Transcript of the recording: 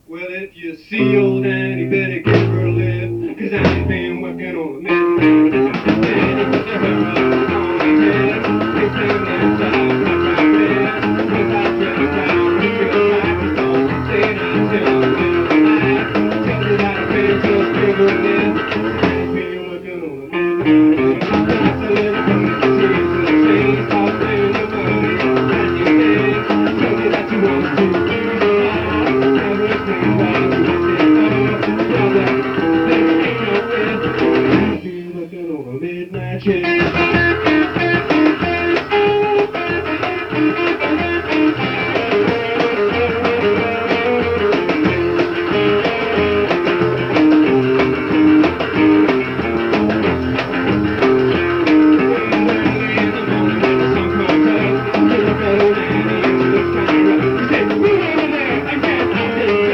Well, if you see old Annie, better give her a lift, 'cause Annie's been working on a midnight. Annie put the hair up on her head, they say